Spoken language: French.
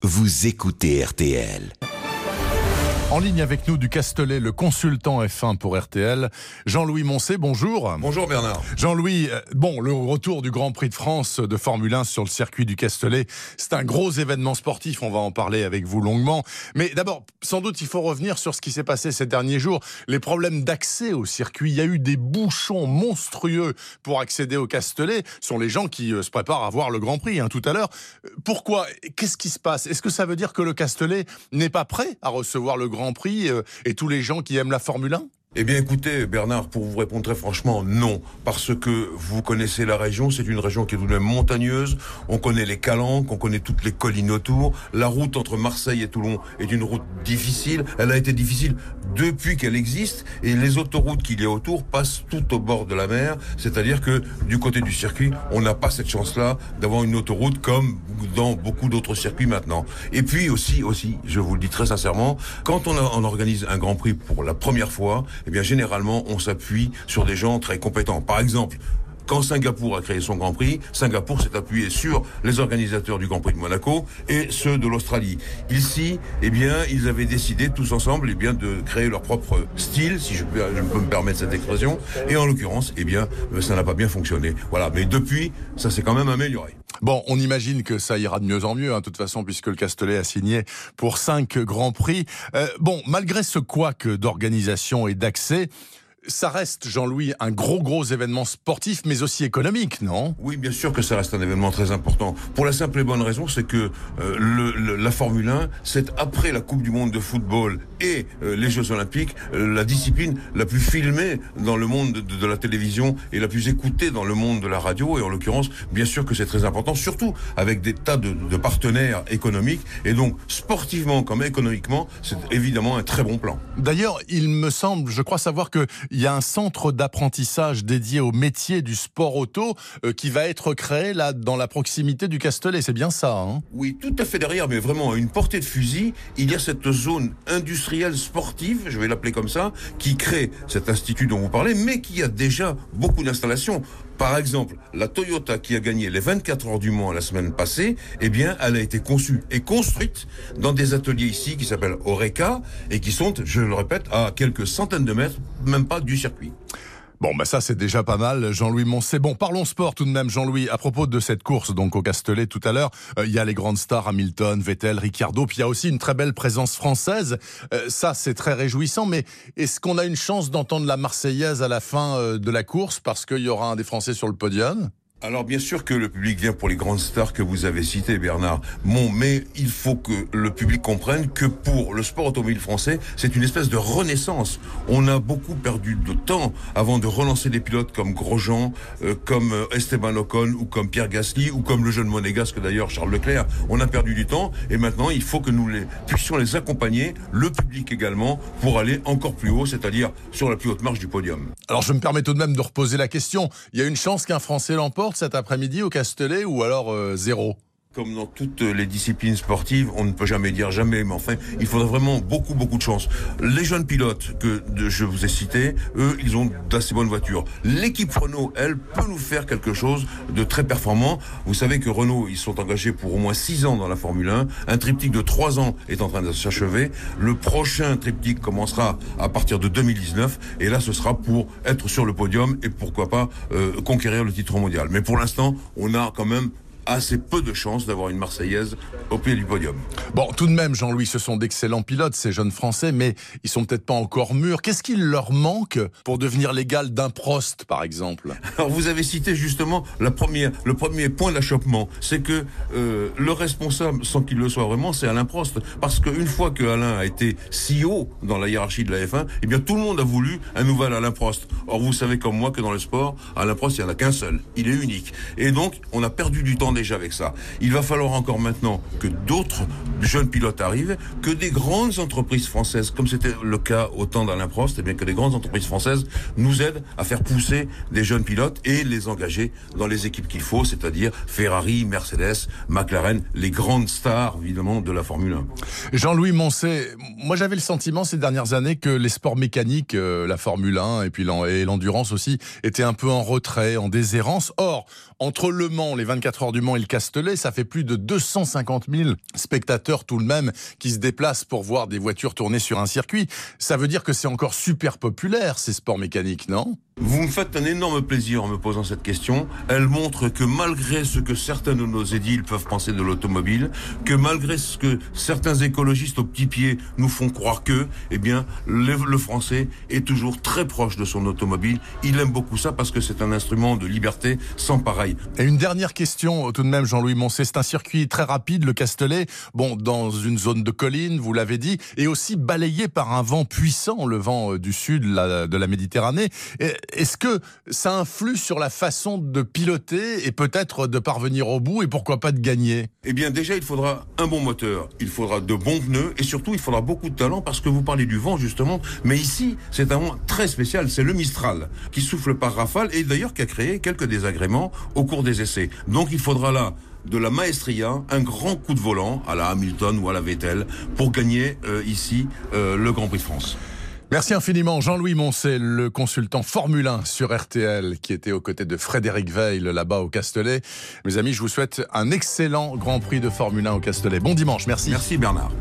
vous écoutez RTL. En ligne avec nous du Castellet, le consultant F1 pour RTL, Jean-Louis Moncé, bonjour. Bonjour Bernard. Jean-Louis, le retour du Grand Prix de France de Formule 1 sur le circuit du Castellet, c'est un gros événement sportif, on va en parler avec vous longuement. Mais d'abord, sans doute, il faut revenir sur ce qui s'est passé ces derniers jours. Les problèmes d'accès au circuit, il y a eu des bouchons monstrueux pour accéder au Castellet. Ce sont les gens qui se préparent à voir le Grand Prix tout à l'heure. Pourquoi ? Qu'est-ce qui se passe ? Est-ce que ça veut dire que le Castellet n'est pas prêt à recevoir le Grand Prix et tous les gens qui aiment la Formule 1 ? Eh bien écoutez Bernard, pour vous répondre très franchement, non. Parce que vous connaissez la région, c'est une région qui est tout de même montagneuse, on connaît les calanques, on connaît toutes les collines autour, la route entre Marseille et Toulon est une route difficile, elle a été difficile depuis qu'elle existe, et les autoroutes qu'il y a autour passent tout au bord de la mer, c'est-à-dire que du côté du circuit, on n'a pas cette chance-là d'avoir une autoroute comme dans beaucoup d'autres circuits maintenant. Et puis aussi, je vous le dis très sincèrement, quand on organise un Grand Prix pour la première fois, eh bien généralement on s'appuie sur des gens très compétents. Par exemple, quand Singapour a créé son Grand Prix, Singapour s'est appuyé sur les organisateurs du Grand Prix de Monaco et ceux de l'Australie. Ici, eh bien, ils avaient décidé tous ensemble, eh bien, de créer leur propre style, si je peux me permettre cette expression. Et en l'occurrence, eh bien, ça n'a pas bien fonctionné. Voilà. Mais depuis, ça s'est quand même amélioré. Bon, on imagine que ça ira de mieux en mieux, de toute façon, puisque le Castellet a signé pour 5 Grands Prix. Malgré ce couac d'organisation et d'accès, ça reste, Jean-Louis, un gros événement sportif, mais aussi économique, non ? Oui, bien sûr que ça reste un événement très important. Pour la simple et bonne raison, c'est que la Formule 1, c'est après la Coupe du Monde de football et les Jeux Olympiques, la discipline la plus filmée dans le monde de la télévision et la plus écoutée dans le monde de la radio. Et en l'occurrence, bien sûr que c'est très important, surtout avec des tas de partenaires économiques. Et donc, sportivement comme économiquement, c'est évidemment un très bon plan. D'ailleurs, il me semble, je crois savoir que il y a un centre d'apprentissage dédié au métier du sport auto qui va être créé là dans la proximité du Castellet, c'est bien ça, Oui, tout à fait derrière, mais vraiment à une portée de fusil, il y a cette zone industrielle sportive, je vais l'appeler comme ça, qui crée cet institut dont vous parlez, mais qui a déjà beaucoup d'installations. Par exemple, la Toyota qui a gagné les 24 heures du Mans la semaine passée, eh bien, elle a été conçue et construite dans des ateliers ici qui s'appellent Oreca et qui sont, je le répète, à quelques centaines de mètres, même pas du circuit. Ça c'est déjà pas mal, Jean-Louis Moncé. Parlons sport tout de même, Jean-Louis. À propos de cette course donc au Castellet tout à l'heure, il y a les grandes stars Hamilton, Vettel, Ricciardo, puis il y a aussi une très belle présence française. Ça c'est très réjouissant, mais est-ce qu'on a une chance d'entendre la Marseillaise à la fin de la course parce qu'il y aura un des Français sur le podium ? Alors bien sûr que le public vient pour les grandes stars que vous avez citées, Bernard. Mais il faut que le public comprenne que pour le sport automobile français, c'est une espèce de renaissance. On a beaucoup perdu de temps avant de relancer des pilotes comme Grosjean, comme Esteban Ocon ou comme Pierre Gasly ou comme le jeune monégasque d'ailleurs Charles Leclerc. On a perdu du temps et maintenant il faut que nous puissions les accompagner, le public également, pour aller encore plus haut, c'est-à-dire sur la plus haute marche du podium. Alors je me permets tout de même de reposer la question. Il y a une chance qu'un Français l'emporte cet après-midi au Castellet ou alors zéro ? Comme dans toutes les disciplines sportives, on ne peut jamais dire jamais, mais enfin, il faudrait vraiment beaucoup de chance. Les jeunes pilotes que je vous ai cités, eux, ils ont d'assez bonnes voitures. L'équipe Renault, elle, peut nous faire quelque chose de très performant. Vous savez que Renault, ils sont engagés pour au moins 6 ans dans la Formule 1. Un triptyque de 3 ans est en train de s'achever. Le prochain triptyque commencera à partir de 2019. Et là, ce sera pour être sur le podium et pourquoi pas conquérir le titre mondial. Mais pour l'instant, on a quand même assez peu de chances d'avoir une Marseillaise au pied du podium. Tout de même, Jean-Louis, ce sont d'excellents pilotes, ces jeunes Français, mais ils sont peut-être pas encore mûrs. Qu'est-ce qu'il leur manque pour devenir l'égal d'un Prost, par exemple ? Alors, vous avez cité justement le premier point d'achoppement. C'est que le responsable, sans qu'il le soit vraiment, c'est Alain Prost. Parce qu'une fois que Alain a été si haut dans la hiérarchie de la F1, eh bien, tout le monde a voulu un nouvel Alain Prost. Or, vous savez comme moi que dans le sport, Alain Prost, il n'y en a qu'un seul. Il est unique. Et donc, on a perdu du temps déjà avec ça. Il va falloir encore maintenant que d'autres jeunes pilotes arrivent, que des grandes entreprises françaises, comme c'était le cas au temps d'Alain Prost, et bien que des grandes entreprises françaises nous aident à faire pousser des jeunes pilotes et les engager dans les équipes qu'il faut, c'est-à-dire Ferrari, Mercedes, McLaren, les grandes stars évidemment de la Formule 1. Jean-Louis Moncé, moi j'avais le sentiment ces dernières années que les sports mécaniques, la Formule 1 et puis l'endurance aussi, étaient un peu en retrait, en déshérence. Or, entre Le Mans, les 24 heures du Mans et le Castellet, ça fait plus de 250 000 spectateurs spectateurs tout de même qui se déplacent pour voir des voitures tourner sur un circuit. Ça veut dire que c'est encore super populaire, ces sports mécaniques, non ? Vous me faites un énorme plaisir en me posant cette question. Elle montre que malgré ce que certains de nos édiles peuvent penser de l'automobile, que malgré ce que certains écologistes au petit pied nous font croire que, eh bien, le Français est toujours très proche de son automobile. Il aime beaucoup ça parce que c'est un instrument de liberté sans pareil. Et une dernière question tout de même, Jean-Louis Moncé. C'est un circuit très rapide, le Castellet, bon, dans une zone de colline, vous l'avez dit, et aussi balayé par un vent puissant, le vent du sud de la Méditerranée. Est-ce que ça influe sur la façon de piloter et peut-être de parvenir au bout et pourquoi pas de gagner ? Eh bien déjà, il faudra un bon moteur, il faudra de bons pneus et surtout, il faudra beaucoup de talent parce que vous parlez du vent justement. Mais ici, c'est un vent très spécial, c'est le Mistral qui souffle par rafale et d'ailleurs qui a créé quelques désagréments au cours des essais. Donc il faudra là de la maestria, un grand coup de volant à la Hamilton ou à la Vettel pour gagner ici le Grand Prix de France. Merci infiniment Jean-Louis Moncé, le consultant Formule 1 sur RTL, qui était aux côtés de Frédéric Weil là-bas au Castellet. Mes amis, je vous souhaite un excellent Grand Prix de Formule 1 au Castellet. Bon dimanche, merci. Merci Bernard.